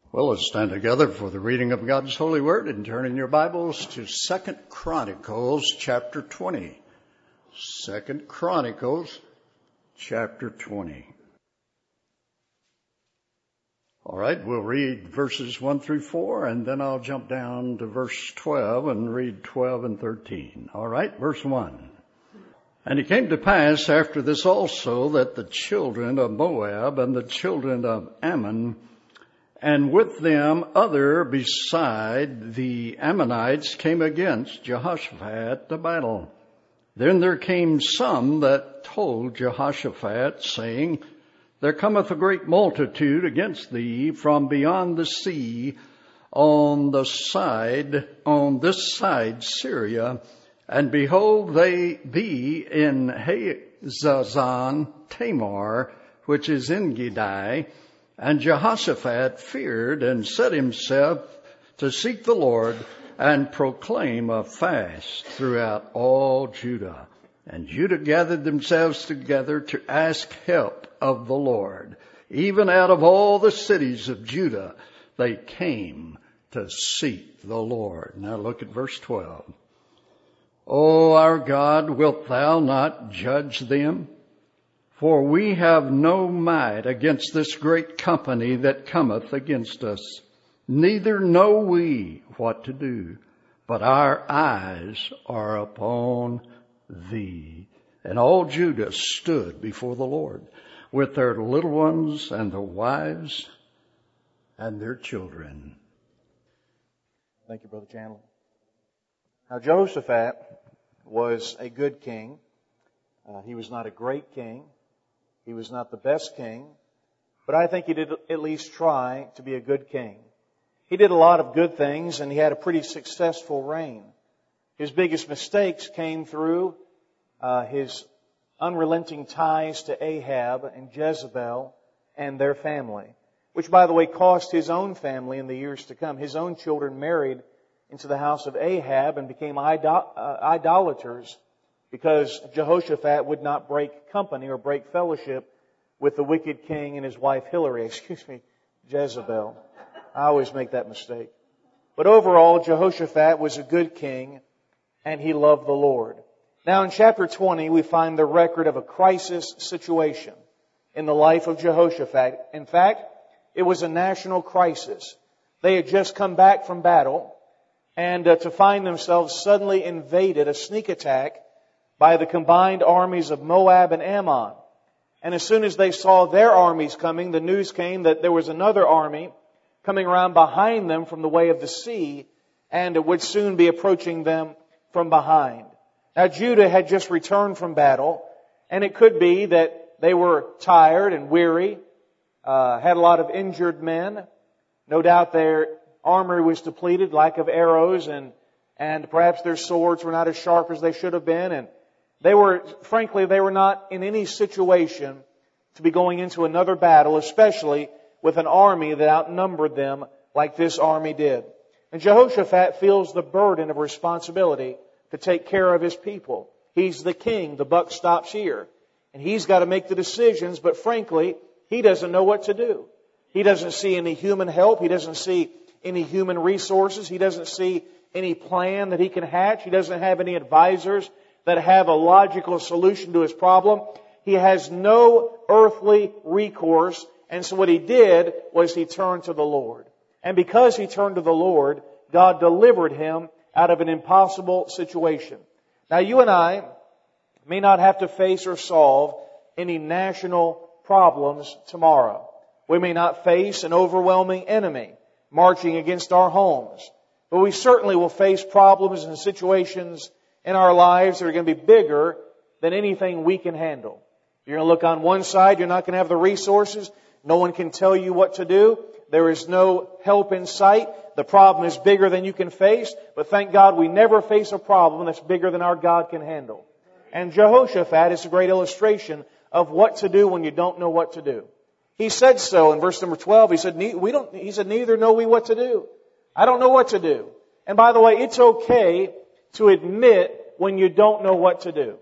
Well, let's stand together for the reading of God's holy word and turn in your Bibles to 2 Chronicles chapter 20. 2 Chronicles chapter 20. All right, we'll read verses 1 through 4, and then I'll jump down to verse 12 and read 12 and 13. All right, verse 1. And it came to pass after this also that the children of Moab and the children of Ammon, and with them other beside the Ammonites, came against Jehoshaphat to battle. Then there came some that told Jehoshaphat, saying, There cometh a great multitude against thee from beyond the sea on this side Syria, and behold, they be in Hazazon Tamar, which is En Gedi. And Jehoshaphat feared and set himself to seek the Lord and proclaim a fast throughout all Judah. And Judah gathered themselves together to ask help of the Lord. Even out of all the cities of Judah, they came to seek the Lord. Now look at verse 12. O our God, wilt thou not judge them? For we have no might against this great company that cometh against us. Neither know we what to do, but our eyes are upon thee. And all Judah stood before the Lord with their little ones and their wives and their children. Thank you, Brother Chandler. Now, Jehoshaphat was a good king. He was not a great king. He was not the best king, but I think he did at least try to be a good king. He did a lot of good things, and he had a pretty successful reign. His biggest mistakes came through his unrelenting ties to Ahab and Jezebel and their family, which, by the way, cost his own family in the years to come. His own children married into the house of Ahab and became idolaters, because Jehoshaphat would not break company or break fellowship with the wicked king and his wife Jezebel. I always make that mistake. But overall, Jehoshaphat was a good king, and he loved the Lord. Now in chapter 20, we find the record of a crisis situation in the life of Jehoshaphat. In fact, it was a national crisis. They had just come back from battle, and to find themselves suddenly invaded, a sneak attack, by the combined armies of Moab and Ammon. And as soon as they saw their armies coming, the news came that there was another army coming around behind them from the way of the sea, and it would soon be approaching them from behind. Now, Judah had just returned from battle, and it could be that they were tired and weary, had a lot of injured men. No doubt their armor was depleted, lack of arrows, and perhaps their swords were not as sharp as they should have been, and they were not in any situation to be going into another battle, especially with an army that outnumbered them like this army did. And Jehoshaphat feels the burden of responsibility to take care of his people. He's the king. The buck stops here. And he's got to make the decisions, but frankly, he doesn't know what to do. He doesn't see any human help. He doesn't see any human resources. He doesn't see any plan that he can hatch. He doesn't have any advisors that have a logical solution to his problem. He has no earthly recourse. And so what he did was he turned to the Lord. And because he turned to the Lord, God delivered him out of an impossible situation. Now you and I may not have to face or solve any national problems tomorrow. We may not face an overwhelming enemy marching against our homes. But we certainly will face problems and situations in our lives that are going to be bigger than anything we can handle. You're going to look on one side, you're not going to have the resources. No one can tell you what to do. There is no help in sight. The problem is bigger than you can face. But thank God we never face a problem that's bigger than our God can handle. And Jehoshaphat is a great illustration of what to do when you don't know what to do. He said so in verse number 12. He said, neither know we what to do. I don't know what to do. And by the way, it's okay to admit when you don't know what to do.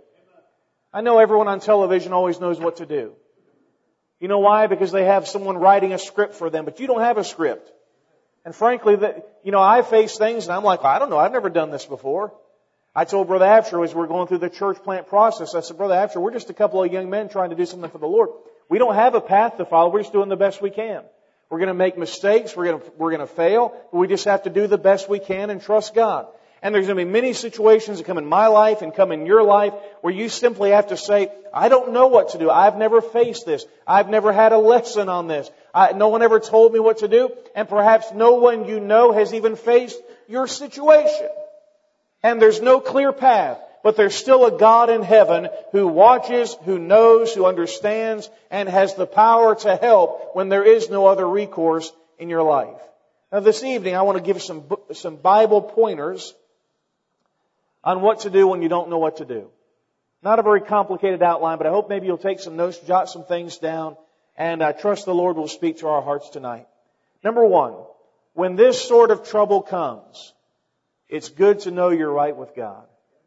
I know everyone on television always knows what to do. You know why? Because they have someone writing a script for them, but you don't have a script. And frankly, I face things and I'm like, I don't know, I've never done this before. I told Brother Absher as we're going through the church plant process, I said, Brother Absher, we're just a couple of young men trying to do something for the Lord. We don't have a path to follow. We're just doing the best we can. We're going to make mistakes. We're going to fail. But we just have to do the best we can and trust God. And there's going to be many situations that come in my life and come in your life where you simply have to say, I don't know what to do. I've never faced this. I've never had a lesson on this. No one ever told me what to do. And perhaps no one you know has even faced your situation. And there's no clear path. But there's still a God in heaven who watches, who knows, who understands, and has the power to help when there is no other recourse in your life. Now this evening I want to give some Bible pointers on what to do when you don't know what to do. Not a very complicated outline, but I hope maybe you'll take some notes, jot some things down, and I trust the Lord will speak to our hearts tonight. Number one, when this sort of trouble comes, it's good to know you're right with God.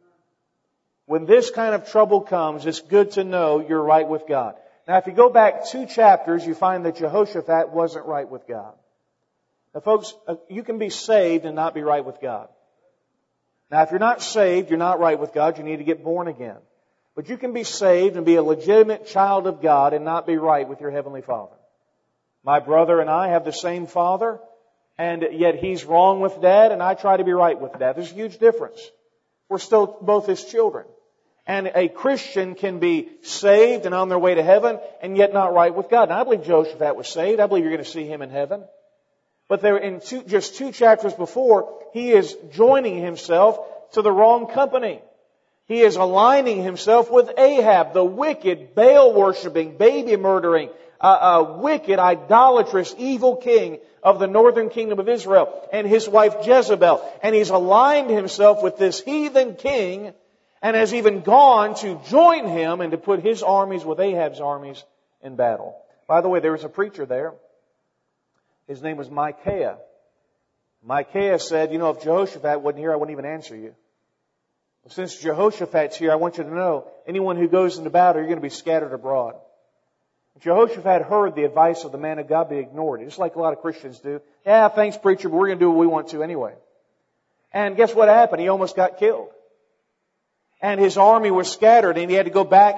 When this kind of trouble comes, it's good to know you're right with God. Now, if you go back 2 chapters, you find that Jehoshaphat wasn't right with God. Now, folks, you can be saved and not be right with God. Now, if you're not saved, you're not right with God, you need to get born again. But you can be saved and be a legitimate child of God and not be right with your Heavenly Father. My brother and I have the same father, and yet he's wrong with Dad, and I try to be right with Dad. There's a huge difference. We're still both His children. And a Christian can be saved and on their way to heaven and yet not right with God. Now, I believe Jehoshaphat was saved. I believe you're going to see him in heaven. But there, in just 2 chapters before, he is joining himself to the wrong company. He is aligning himself with Ahab, the wicked, Baal-worshipping, baby-murdering, wicked, idolatrous, evil king of the northern kingdom of Israel, and his wife Jezebel. And he's aligned himself with this heathen king and has even gone to join him and to put his armies with Ahab's armies in battle. By the way, there was a preacher there. His name was Micaiah. Micaiah said, if Jehoshaphat wasn't here, I wouldn't even answer you. Well, since Jehoshaphat's here, I want you to know, anyone who goes into battle, you're going to be scattered abroad. Jehoshaphat heard the advice of the man of God, but he ignored it, just like a lot of Christians do. Yeah, thanks, preacher, but we're going to do what we want to anyway. And guess what happened? He almost got killed. And his army was scattered, and he had to go back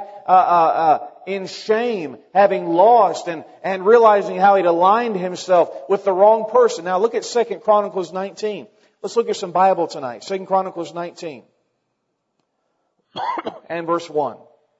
in shame, having lost and realizing how he'd aligned himself with the wrong person. Now look at 2 Chronicles 19. Let's look at some Bible tonight. 2 Chronicles 19 and verse 1.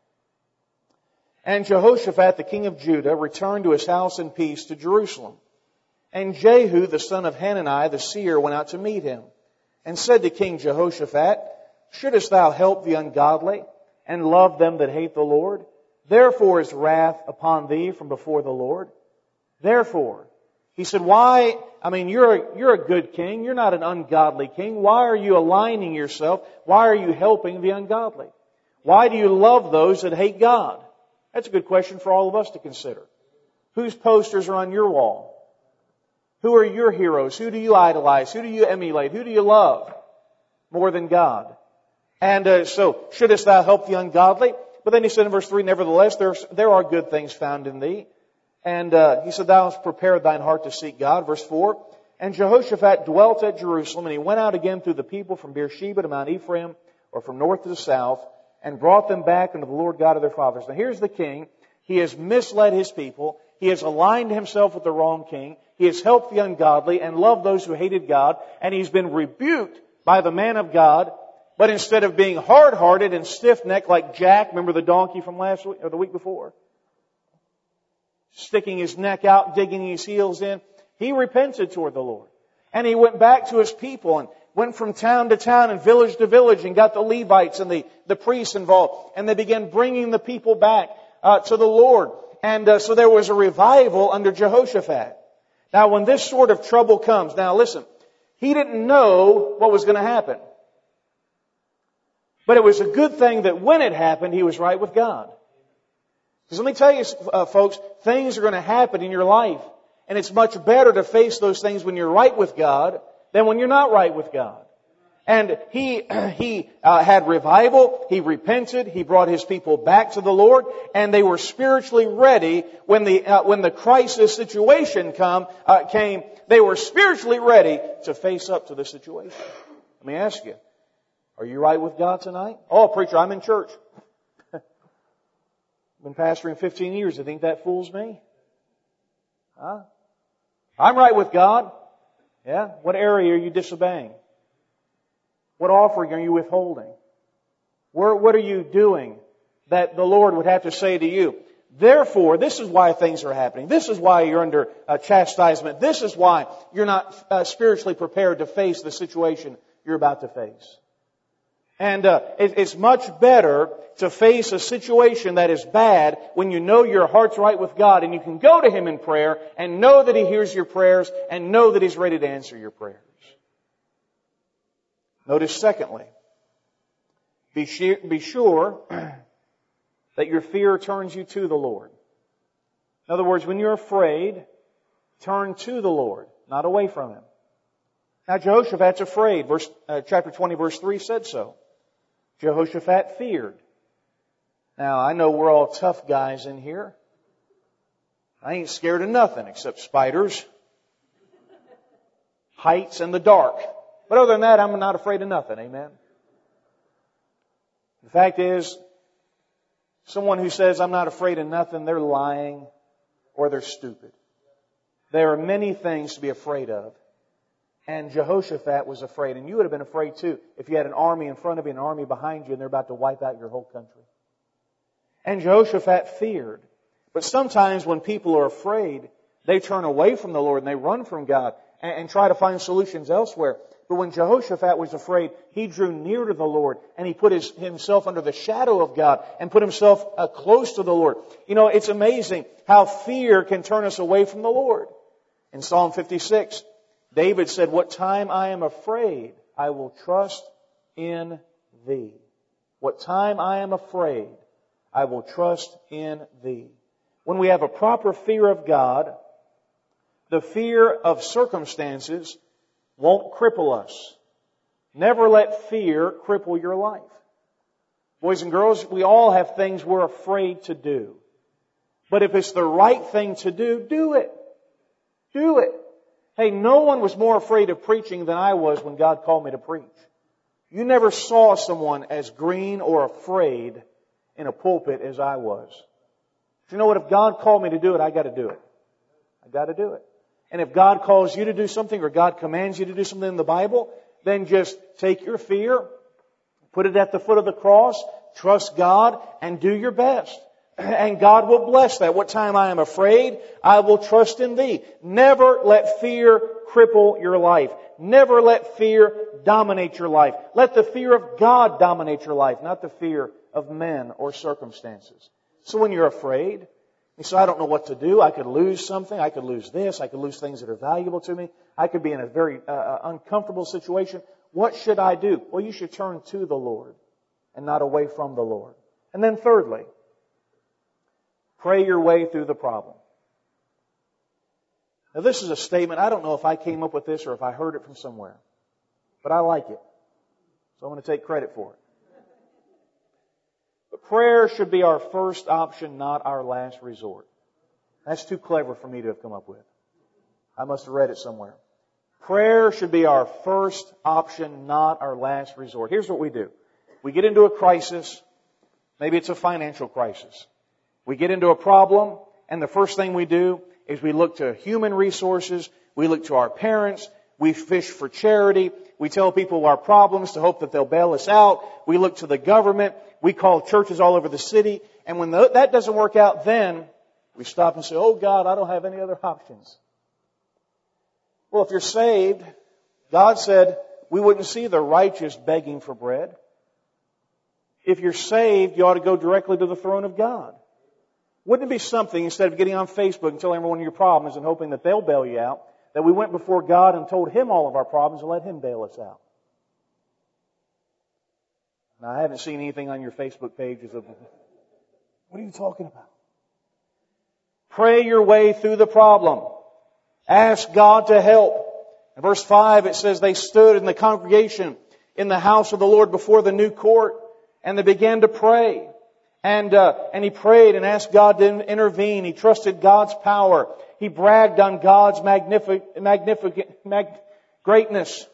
And Jehoshaphat, the king of Judah, returned to his house in peace to Jerusalem. And Jehu, the son of Hanani, the seer, went out to meet him, and said to King Jehoshaphat, Shouldest thou help the ungodly and love them that hate the Lord? Therefore is wrath upon thee from before the Lord. Therefore, he said, why? You're a good king. You're not an ungodly king. Why are you aligning yourself? Why are you helping the ungodly? Why do you love those that hate God? That's a good question for all of us to consider. Whose posters are on your wall? Who are your heroes? Who do you idolize? Who do you emulate? Who do you love more than God? And so, shouldest thou help the ungodly? But then he said in verse 3, Nevertheless, there are good things found in thee. And he said, Thou hast prepared thine heart to seek God. Verse 4, And Jehoshaphat dwelt at Jerusalem, and he went out again through the people from Beersheba to Mount Ephraim, or from north to the south, and brought them back unto the Lord God of their fathers. Now here's the king. He has misled his people. He has aligned himself with the wrong king. He has helped the ungodly and loved those who hated God. And he's been rebuked by the man of God. But instead of being hard-hearted and stiff-necked like Jack, remember the donkey from last week or the week before? Sticking his neck out, digging his heels in, he repented toward the Lord. And he went back to his people and went from town to town and village to village and got the Levites and the priests involved. And they began bringing the people back to the Lord. And so there was a revival under Jehoshaphat. Now when this sort of trouble comes, now listen, he didn't know what was going to happen. But it was a good thing that when it happened, he was right with God. Because let me tell you, folks, things are going to happen in your life. And it's much better to face those things when you're right with God than when you're not right with God. And he had revival. He repented. He brought his people back to the Lord, and they were spiritually ready when the crisis situation came. They were spiritually ready to face up to the situation. Let me ask you: are you right with God tonight? Oh, preacher, I'm in church. Been pastoring 15 years. I think that fools me? Huh? I'm right with God. Yeah. What area are you disobeying? What offering are you withholding? What are you doing that the Lord would have to say to you? Therefore, this is why things are happening. This is why you're under chastisement. This is why you're not spiritually prepared to face the situation you're about to face. And it's much better to face a situation that is bad when you know your heart's right with God and you can go to Him in prayer and know that He hears your prayers and know that He's ready to answer your prayers. Notice secondly, be sure that your fear turns you to the Lord. In other words, when you're afraid, turn to the Lord, not away from Him. Now Jehoshaphat's afraid. Chapter 20 verse 3 said so. Jehoshaphat feared. Now I know we're all tough guys in here. I ain't scared of nothing except spiders, heights, and the dark. But other than that, I'm not afraid of nothing. Amen. The fact is, someone who says, I'm not afraid of nothing, they're lying or they're stupid. There are many things to be afraid of. And Jehoshaphat was afraid. And you would have been afraid too if you had an army in front of you, an army behind you, and they're about to wipe out your whole country. And Jehoshaphat feared. But sometimes when people are afraid, they turn away from the Lord and they run from God and try to find solutions elsewhere. But when Jehoshaphat was afraid, he drew near to the Lord and he put himself under the shadow of God and put himself close to the Lord. You know, it's amazing how fear can turn us away from the Lord. In Psalm 56, David said, what time I am afraid, I will trust in Thee. What time I am afraid, I will trust in Thee. When we have a proper fear of God, the fear of circumstances won't cripple us. Never let fear cripple your life. Boys and girls, we all have things we're afraid to do. But if it's the right thing to do, do it. Do it. Hey, no one was more afraid of preaching than I was when God called me to preach. You never saw someone as green or afraid in a pulpit as I was. But you know what? If God called me to do it, I got to do it. I got to do it. And if God calls you to do something or God commands you to do something in the Bible, then just take your fear, put it at the foot of the cross, trust God, and do your best. And God will bless that. What time I am afraid, I will trust in Thee. Never let fear cripple your life. Never let fear dominate your life. Let the fear of God dominate your life, not the fear of men or circumstances. So when you're afraid, you say, I don't know what to do. I could lose something. I could lose this. I could lose things that are valuable to me. I could be in a very uncomfortable situation. What should I do? Well, you should turn to the Lord and not away from the Lord. And then thirdly, pray your way through the problem. Now this is a statement, I don't know if I came up with this or if I heard it from somewhere, but I like it. So I'm going to take credit for it. But prayer should be our first option, not our last resort. That's too clever for me to have come up with. I must have read it somewhere. Prayer should be our first option, not our last resort. Here's what we do. We get into a crisis. Maybe it's a financial crisis. We get into a problem, and the first thing we do is we look to human resources, we look to our parents, we fish for charity, we tell people our problems to hope that they'll bail us out, we look to the government, we call churches all over the city, and when that doesn't work out, then we stop and say, oh God, I don't have any other options. Well, if you're saved, God said we wouldn't see the righteous begging for bread. If you're saved, you ought to go directly to the throne of God. Wouldn't it be something, instead of getting on Facebook and telling everyone your problems and hoping that they'll bail you out, that we went before God and told Him all of our problems and let Him bail us out? Now, I haven't seen anything on your Facebook pages of, what are you talking about? Pray your way through the problem. Ask God to help. In verse 5 it says, they stood in the congregation in the house of the Lord before the new court, and they began to pray. And he prayed and asked God to intervene. He trusted God's power. He bragged on God's greatness.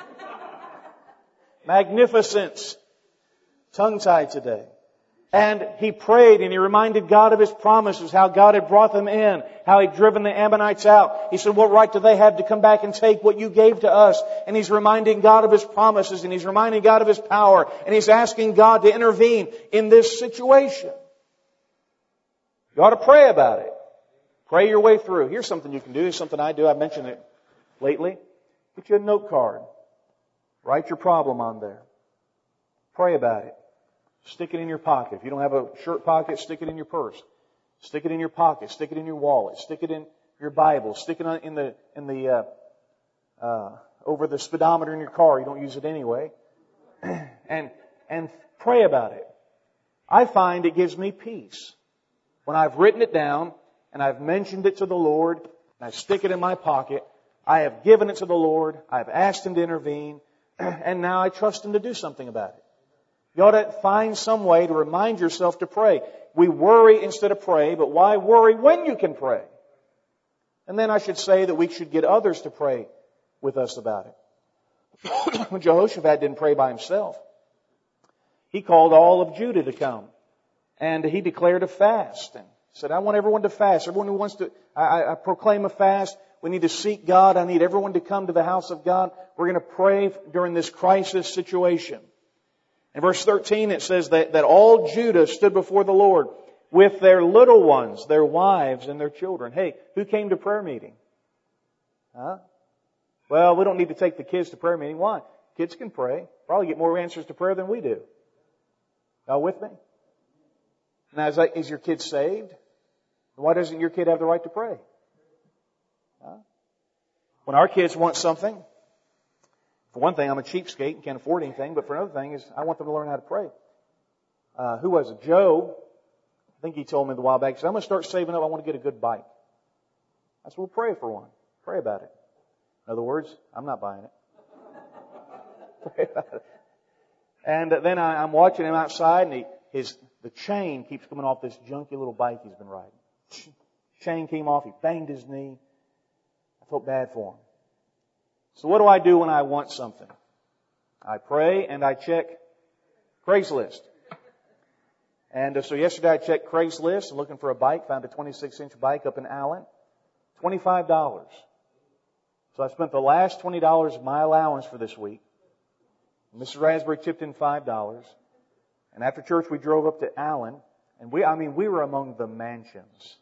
Magnificence. Tongue-tied today. And he prayed and he reminded God of His promises, how God had brought them in, how He'd driven the Ammonites out. He said, what right do they have to come back and take what you gave to us? And he's reminding God of His promises, and he's reminding God of His power, and he's asking God to intervene in this situation. You ought to pray about it. Pray your way through. Here's something you can do. Here's something I do. I've mentioned it lately. Get you a note card. Write your problem on there. Pray about it. Stick it in your pocket. If you don't have a shirt pocket, stick it in your purse. Stick it in your pocket. Stick it in your wallet. Stick it in your Bible. Stick it over the speedometer in your car. You don't use it anyway. And pray about it. I find it gives me peace when I've written it down and I've mentioned it to the Lord and I stick it in my pocket. I have given it to the Lord. I've asked Him to intervene, and now I trust Him to do something about it. You ought to find some way to remind yourself to pray. We worry instead of pray, but why worry when you can pray? And then I should say that we should get others to pray with us about it. When Jehoshaphat didn't pray by himself, he called all of Judah to come. And he declared a fast. And said, I want everyone to fast. Everyone who wants to, I proclaim a fast. We need to seek God. I need everyone to come to the house of God. We're going to pray during this crisis situation. In verse 13 it says that all Judah stood before the Lord with their little ones, their wives, and their children. Hey, who came to prayer meeting? Huh? Well, we don't need to take the kids to prayer meeting. Why? Kids can pray. Probably get more answers to prayer than we do. Y'all with me? Now, is your kid saved? Why doesn't your kid have the right to pray? Huh? When our kids want something, for one thing, I'm a cheapskate and can't afford anything, but for another thing is I want them to learn how to pray. Who was it? Joe, I think he told me a while back, he said, I'm going to start saving up. I want to get a good bike. I said, well, pray for one. Pray about it. In other words, I'm not buying it. Pray about it. And then I'm watching him outside, and the chain keeps coming off this junky little bike he's been riding. Chain came off. He banged his knee. I felt bad for him. So what do I do when I want something? I pray and I check Craigslist. And so yesterday I checked Craigslist and looking for a bike, found a 26-inch bike up in Allen. $25. So I spent the last $20 of my allowance for this week. Mrs. Raspberry chipped in $5. And after church we drove up to Allen. And we were among the mansions.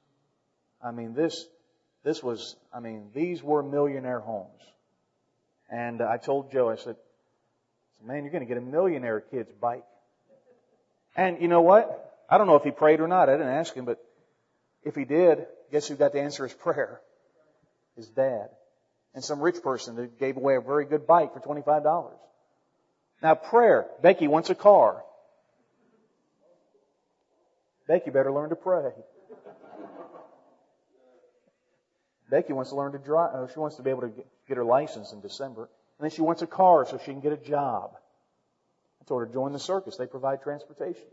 These were millionaire homes. And I told Joe, I said, man, you're going to get a millionaire kid's bike. And you know what? I don't know if he prayed or not. I didn't ask him, but if he did, guess who got to answer his prayer? His dad. And some rich person that gave away a very good bike for $25. Now prayer. Becky wants a car. Becky better learn to pray. Becky wants to learn to drive. She wants to be able to get her license in December. And then she wants a car so she can get a job. I told her to join the circus. They provide transportation.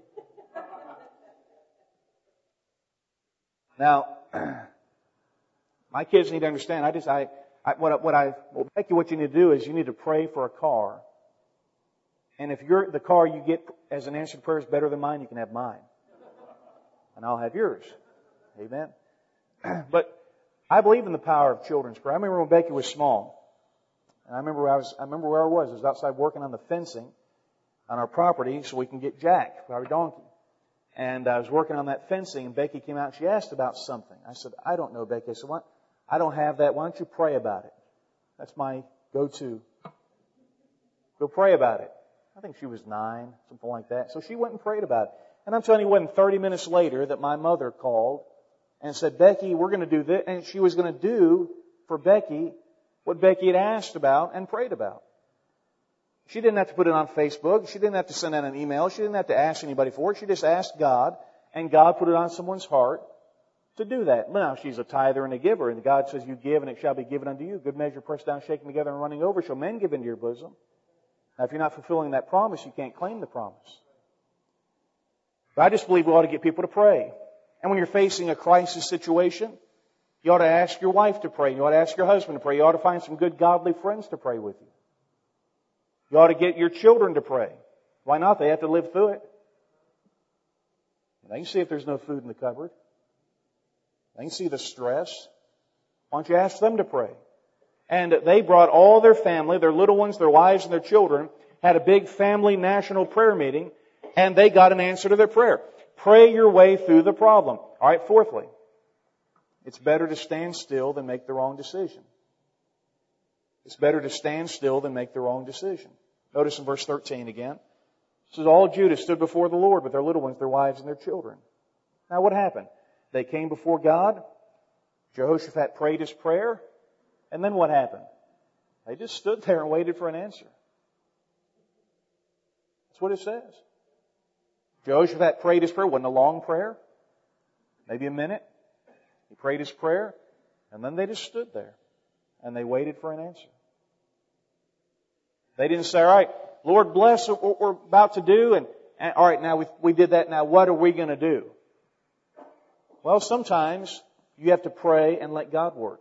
Now, my kids need to understand. Becky, what you need to do is you need to pray for a car. And if the car you get as an answered prayer is better than mine, you can have mine. And I'll have yours. Amen. But I believe in the power of children's prayer. I remember when Becky was small. And I remember where I was. I was outside working on the fencing on our property so we can get Jack, our donkey. And I was working on that fencing, and Becky came out and she asked about something. I said, I don't know, Becky. I said, what? I don't have that. Why don't you pray about it? That's my go-to. Go pray about it. I think she was 9, something like that. So she went and prayed about it. And I'm telling you, it wasn't 30 minutes later that my mother called and said, Becky, we're going to do this. And she was going to do for Becky what Becky had asked about and prayed about. She didn't have to put it on Facebook. She didn't have to send out an email. She didn't have to ask anybody for it. She just asked God, and God put it on someone's heart to do that. Now, she's a tither and a giver, and God says, you give, and it shall be given unto you. Good measure, pressed down, shaken together, and running over, shall men give into your bosom. Now, if you're not fulfilling that promise, you can't claim the promise. But I just believe we ought to get people to pray. And when you're facing a crisis situation, you ought to ask your wife to pray. You ought to ask your husband to pray. You ought to find some good godly friends to pray with you. You ought to get your children to pray. Why not? They have to live through it. They can see if there's no food in the cupboard. They can see the stress. Why don't you ask them to pray? And they brought all their family, their little ones, their wives, and their children, had a big family national prayer meeting, and they got an answer to their prayer. Pray your way through the problem. All right, fourthly, it's better to stand still than make the wrong decision. It's better to stand still than make the wrong decision. Notice in verse 13 again. It says, all Judah stood before the Lord with their little ones, their wives, and their children. Now what happened? They came before God. Jehoshaphat prayed his prayer. And then what happened? They just stood there and waited for an answer. That's what it says. Jehoshaphat prayed his prayer. It wasn't a long prayer. Maybe a minute. He prayed his prayer. And then they just stood there. And they waited for an answer. They didn't say, all right, Lord bless what we're about to do. And all right, now we did that. Now what are we going to do? Well, sometimes you have to pray and let God work.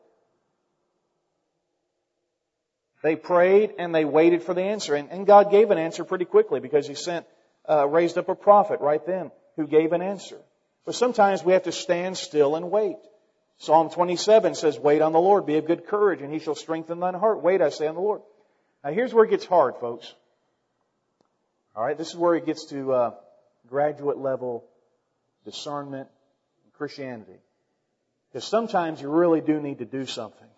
They prayed and they waited for the answer. And God gave an answer pretty quickly because He raised up a prophet right then who gave an answer. But sometimes we have to stand still and wait. Psalm 27 says, wait on the Lord, be of good courage, and He shall strengthen thine heart. Wait, I say, on the Lord. Now here's where it gets hard, folks. All right, this is where it gets to graduate level discernment in Christianity. Because sometimes you really do need to do something.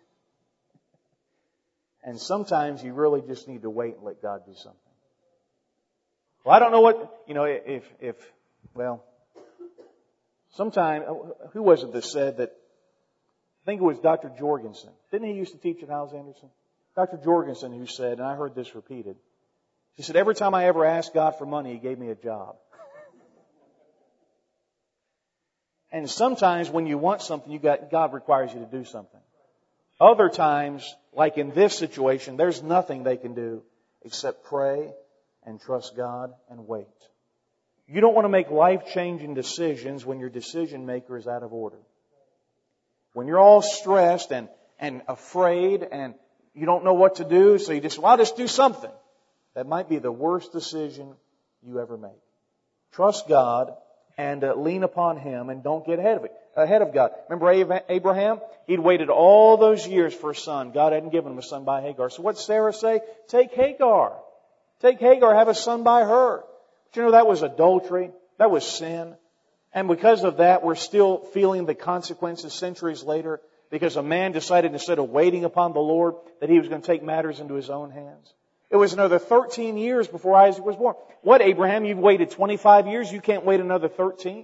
And sometimes you really just need to wait and let God do something. Well, I don't know what, sometime, who was it that said that, I think it was Dr. Jorgensen. Didn't he used to teach at Hyles Anderson? Dr. Jorgensen who said, and I heard this repeated, he said, every time I ever asked God for money, He gave me a job. And sometimes when you want something, God requires you to do something. Other times, like in this situation, there's nothing they can do except pray and trust God and wait. You don't want to make life-changing decisions when your decision maker is out of order. When you're all stressed and afraid and you don't know what to do, so you just, well, I'll just do something. That might be the worst decision you ever make. Trust God and lean upon Him and don't get ahead of God. Remember Abraham? He'd waited all those years for a son. God hadn't given him a son by Hagar. So what did Sarah say? Take Hagar. Take Hagar, have a son by her. But you know, that was adultery. That was sin. And because of that, we're still feeling the consequences centuries later because a man decided instead of waiting upon the Lord that he was going to take matters into his own hands. It was another 13 years before Isaac was born. What, Abraham? You've waited 25 years? You can't wait another 13?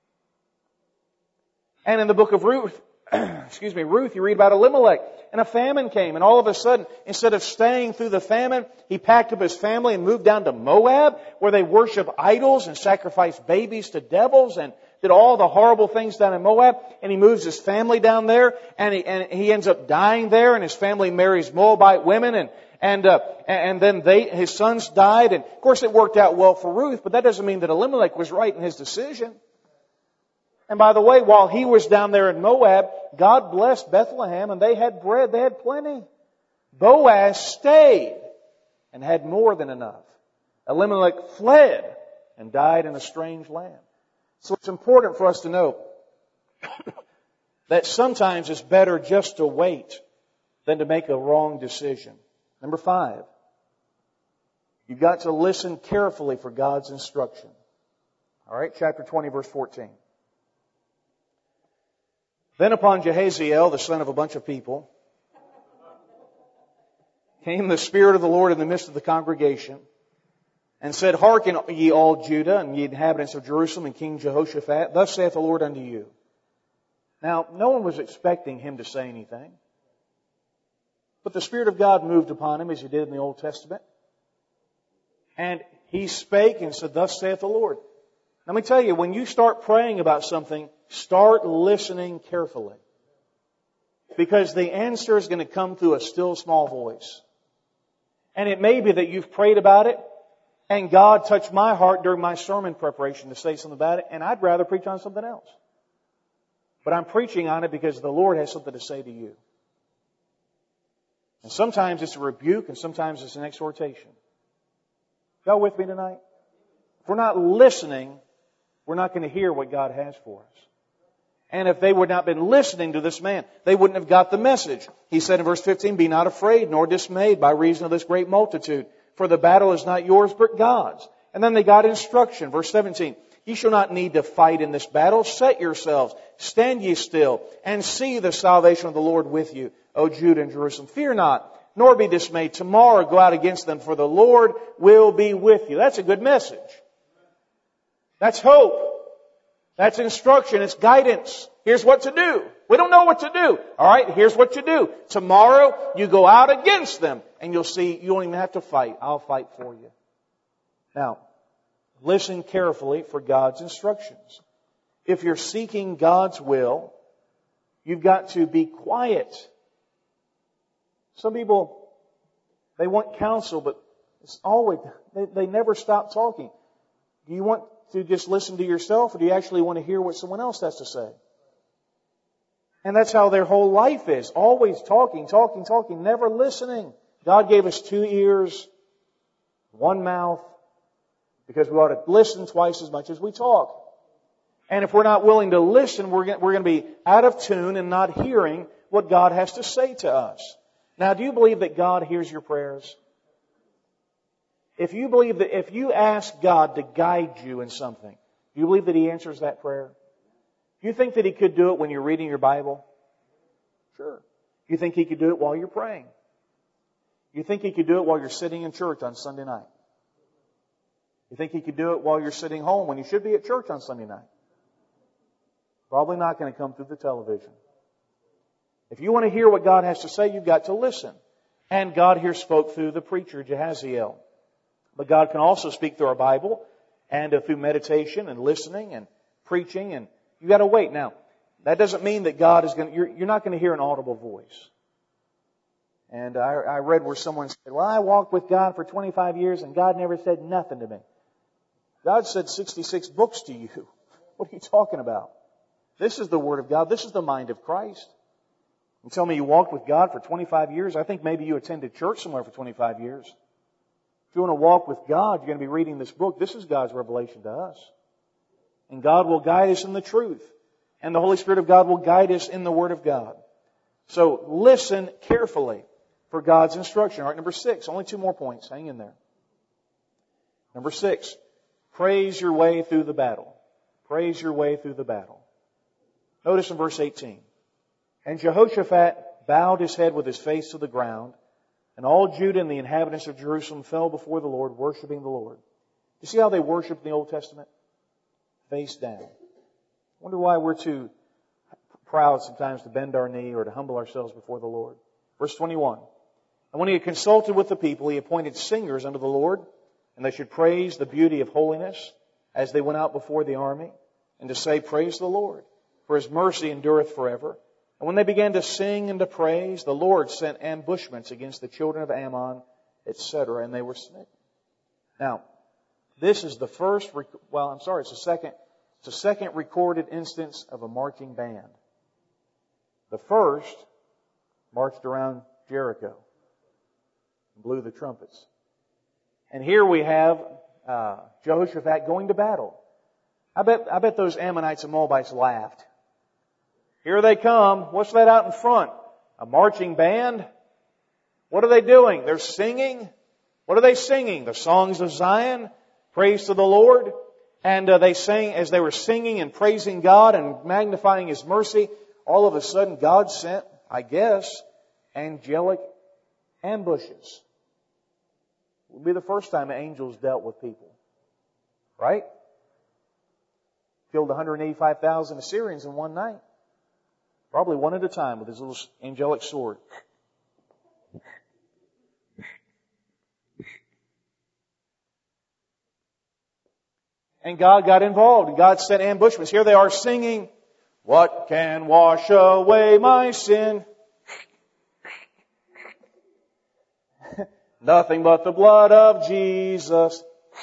And in the book of Ruth, Ruth, you read about Elimelech. And a famine came. And all of a sudden, instead of staying through the famine, he packed up his family and moved down to Moab, where they worship idols and sacrifice babies to devils and did all the horrible things down in Moab. And he moves his family down there. And he ends up dying there. And his family marries Moabite women. And then his sons died. And of course it worked out well for Ruth, but that doesn't mean that Elimelech was right in his decision. And by the way, while he was down there in Moab, God blessed Bethlehem and they had bread, they had plenty. Boaz stayed and had more than enough. Elimelech fled and died in a strange land. So it's important for us to know that sometimes it's better just to wait than to make a wrong decision. Number 5, you've got to listen carefully for God's instruction. All right, chapter 20, verse 14. Then upon Jehaziel, the son of a bunch of people, came the Spirit of the Lord in the midst of the congregation, and said, Hearken, ye all Judah, and ye inhabitants of Jerusalem, and King Jehoshaphat, thus saith the Lord unto you. Now, no one was expecting him to say anything. But the Spirit of God moved upon him as He did in the Old Testament. And he spake and said, Thus saith the Lord. Let me tell you, when you start praying about something, start listening carefully. Because the answer is going to come through a still small voice. And it may be that you've prayed about it, and God touched my heart during my sermon preparation to say something about it, and I'd rather preach on something else. But I'm preaching on it because the Lord has something to say to you. And sometimes it's a rebuke, and sometimes it's an exhortation. Y'all with me tonight? If we're not listening, we're not going to hear what God has for us. And if they would not have been listening to this man, they wouldn't have got the message. He said in verse 15, "Be not afraid nor dismayed by reason of this great multitude, for the battle is not yours but God's." And then they got instruction. Verse 17, "Ye shall not need to fight in this battle. Set yourselves, stand ye still, and see the salvation of the Lord with you, O Judah and Jerusalem. Fear not, nor be dismayed. Tomorrow go out against them, for the Lord will be with you." That's a good message. That's hope. That's instruction. It's guidance. Here's what to do. We don't know what to do. All right, here's what you do. Tomorrow, you go out against them, and you'll see you don't even have to fight. I'll fight for you. Now, listen carefully for God's instructions. If you're seeking God's will, you've got to be quiet. Some people, they want counsel, but it's always, they never stop talking. Do you want to just listen to yourself, or do you actually want to hear what someone else has to say? And that's how their whole life is. Always talking, never listening. God gave us 2 ears, 1 mouth, because we ought to listen twice as much as we talk. And if we're not willing to listen, we're going to be out of tune and not hearing what God has to say to us. Now, do you believe that God hears your prayers? If you believe that if you ask God to guide you in something, do you believe that He answers that prayer? Do you think that He could do it when you're reading your Bible? Sure. Do you think He could do it while you're praying? Do you think He could do it while you're sitting in church on Sunday night? You think He could do it while you're sitting home when you should be at church on Sunday night? Probably not going to come through the television. If you want to hear what God has to say, you've got to listen. And God here spoke through the preacher, Jehaziel. But God can also speak through our Bible and through meditation and listening and preaching. And you've got to wait. Now, that doesn't mean that God is going to, you're not going to hear an audible voice. And I read where someone said, "Well, I walked with God for 25 years and God never said nothing to me." God said 66 books to you. What are you talking about? This is the Word of God. This is the mind of Christ. You tell me you walked with God for 25 years. I think maybe you attended church somewhere for 25 years. If you want to walk with God, you're going to be reading this book. This is God's revelation to us. And God will guide us in the truth. And the Holy Spirit of God will guide us in the Word of God. So listen carefully for God's instruction. All right, number 6. Only 2 more points. Hang in there. Number 6. Praise your way through the battle. Praise your way through the battle. Notice in verse 18. "And Jehoshaphat bowed his head with his face to the ground, and all Judah and the inhabitants of Jerusalem fell before the Lord, worshiping the Lord." You see how they worshiped in the Old Testament? Face down. I wonder why we're too proud sometimes to bend our knee or to humble ourselves before the Lord. Verse 21. "And when he had consulted with the people, he appointed singers unto the Lord, and they should praise the beauty of holiness as they went out before the army, and to say, Praise the Lord, for His mercy endureth forever. And when they began to sing and to praise, the Lord sent ambushments against the children of Ammon, etc., and they were smitten." Now, this is the first, it's the second recorded instance of a marching band. The first marched around Jericho and blew the trumpets. And here we have Jehoshaphat going to battle. I bet those Ammonites and Moabites laughed. Here they come. What's that out in front? A marching band? What are they doing? They're singing. What are they singing? The songs of Zion, praise to the Lord. And they sang, as they were singing and praising God and magnifying His mercy, all of a sudden God sent, I guess, angelic ambushes. It would be the first time angels dealt with people. Right? Killed 185,000 Assyrians in one night. Probably one at a time with his little angelic sword. And God got involved. And God sent ambushments. Here they are singing, "What can wash away my sin?" Nothing but the blood of Jesus.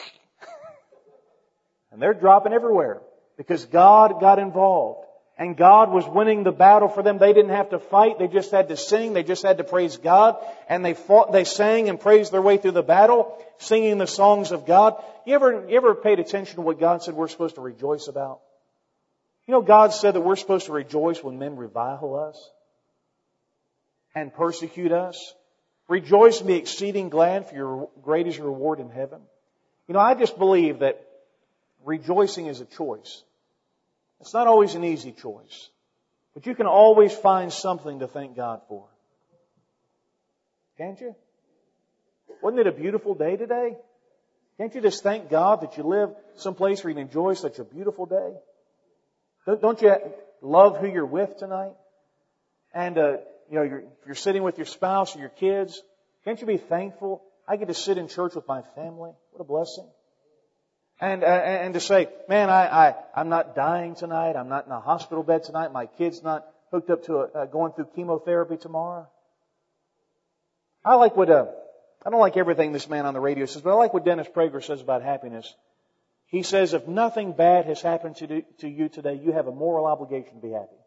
And they're dropping everywhere because God got involved. And God was winning the battle for them. They didn't have to fight. They just had to sing. They just had to praise God. And they sang and praised their way through the battle, singing the songs of God. You ever paid attention to what God said we're supposed to rejoice about? You know, God said that we're supposed to rejoice when men revile us and persecute us. Rejoice and be exceeding glad, for great is your reward in heaven. You know, I just believe that rejoicing is a choice. It's not always an easy choice. But you can always find something to thank God for. Can't you? Wasn't it a beautiful day today? Can't you just thank God that you live someplace where you can enjoy such a beautiful day? Don't you love who you're with tonight? And, if you're sitting with your spouse or your kids, can't you be thankful? I get to sit in church with my family. What a blessing. And to say, man, I'm not dying tonight. I'm not in a hospital bed tonight. My kid's not hooked up to going through chemotherapy tomorrow. I don't like everything this man on the radio says, but I like what Dennis Prager says about happiness. He says, if nothing bad has happened to you today, you have a moral obligation to be happy.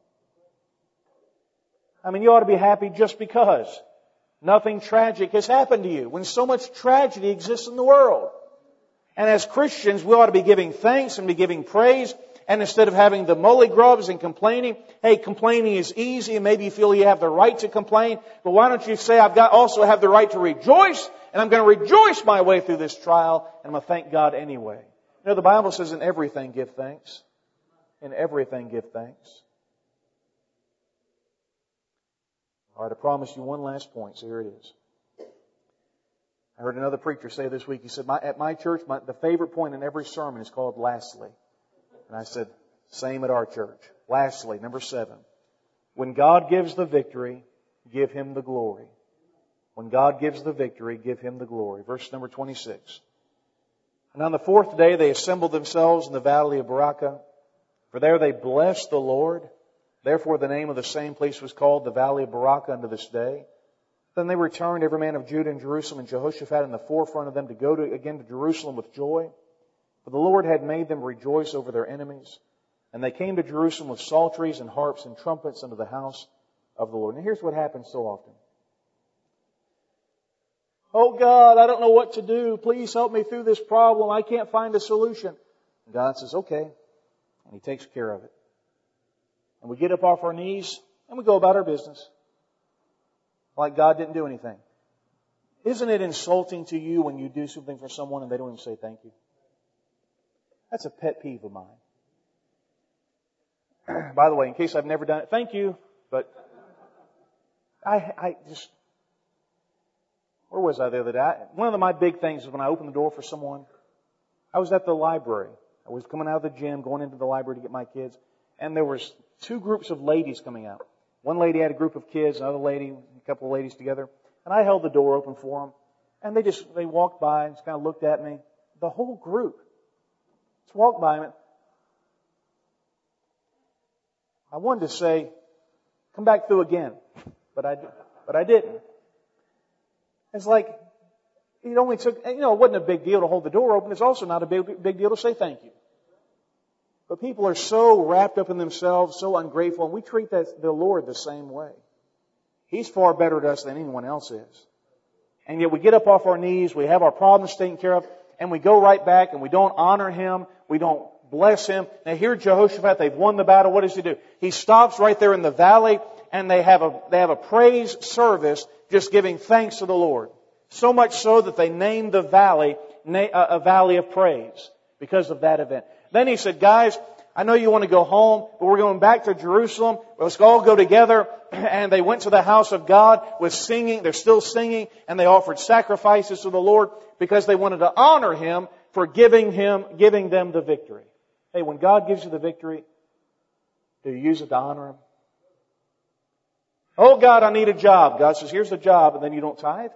I mean, you ought to be happy just because nothing tragic has happened to you, when so much tragedy exists in the world. And as Christians, we ought to be giving thanks and be giving praise. And instead of having the molly grubs and complaining, hey, complaining is easy and maybe you feel you have the right to complain. But why don't you say, also have the right to rejoice, and I'm going to rejoice my way through this trial, and I'm going to thank God anyway. You know, the Bible says in everything give thanks. In everything give thanks. All right, I promised you one last point, so here it is. I heard another preacher say this week, he said, at my church, the favorite point in every sermon is called lastly. And I said, same at our church. Lastly, number 7. When God gives the victory, give Him the glory. When God gives the victory, give Him the glory. Verse number 26. And on the 4th day they assembled themselves in the valley of Berachah, for there they blessed the Lord. Therefore the name of the same place was called the valley of Berachah unto this day. Then they returned, every man of Judah and Jerusalem, and Jehoshaphat in the forefront of them, to go again to Jerusalem with joy. For the Lord had made them rejoice over their enemies. And they came to Jerusalem with psalteries and harps and trumpets unto the house of the Lord. And here's what happens so often. Oh God, I don't know what to do. Please help me through this problem. I can't find a solution. And God says, okay. And He takes care of it. And we get up off our knees and we go about our business. Like God didn't do anything. Isn't it insulting to you when you do something for someone and they don't even say thank you? That's a pet peeve of mine. By the way, in case I've never done it, thank you. But I just... Where was I the other day? One of my big things is when I open the door for someone. I was at the library. I was coming out of the gym, going into the library to get my kids. And there was 2 groups of ladies coming out. One lady had a group of kids, another lady, a couple of ladies together. And I held the door open for them. And they walked by and just kind of looked at me. The whole group just walked by me. I wanted to say, come back through again. But I didn't. It's like, it only took, it wasn't a big deal to hold the door open. It's also not a big deal to say thank you. But people are so wrapped up in themselves, so ungrateful, and we treat the Lord the same way. He's far better to us than anyone else is. And yet we get up off our knees, we have our problems taken care of, and we go right back and we don't honor Him, we don't bless Him. Now here Jehoshaphat, they've won the battle. What does he do? He stops right there in the valley and they have a praise service just giving thanks to the Lord. So much so that they named the valley a valley of praise because of that event. Then he said, guys, I know you want to go home, but we're going back to Jerusalem. Let's all go together. And they went to the house of God with singing. They're still singing. And they offered sacrifices to the Lord because they wanted to honor Him for giving them the victory. Hey, when God gives you the victory, do you use it to honor Him? Oh God, I need a job. God says, here's the job. And then you don't tithe?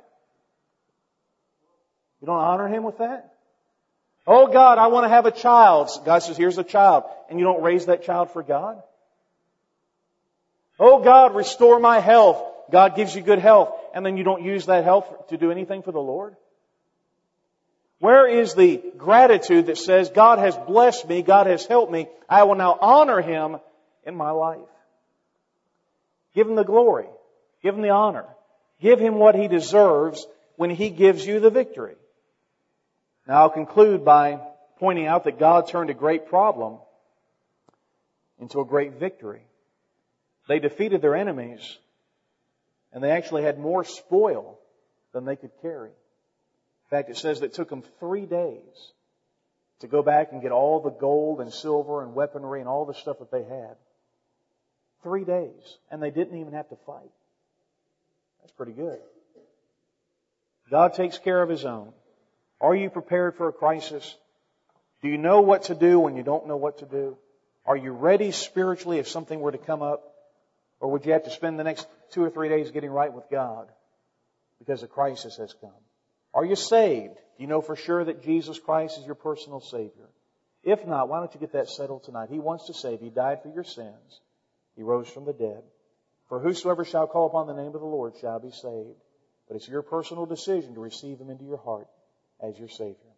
You don't honor Him with that? Oh God, I want to have a child. God says, here's a child. And you don't raise that child for God? Oh God, restore my health. God gives you good health. and then you don't use that health to do anything for the Lord? Where is the gratitude that says, God has blessed me, God has helped me, I will now honor Him in my life? Give Him the glory. Give Him the honor. Give Him what He deserves when He gives you the victory. Now I'll conclude by pointing out that God turned a great problem into a great victory. They defeated their enemies, and they actually had more spoil than they could carry. In fact, it says that it took them 3 days to go back and get all the gold and silver and weaponry and all the stuff that they had. 3 days. And they didn't even have to fight. That's pretty good. God takes care of His own. Are you prepared for a crisis? Do you know what to do when you don't know what to do? Are you ready spiritually if something were to come up? Or would you have to spend the next 2 or 3 days getting right with God because a crisis has come? Are you saved? Do you know for sure that Jesus Christ is your personal Savior? If not, why don't you get that settled tonight? He wants to save. He died for your sins. He rose from the dead. For whosoever shall call upon the name of the Lord shall be saved. But it's your personal decision to receive Him into your heart as your Savior.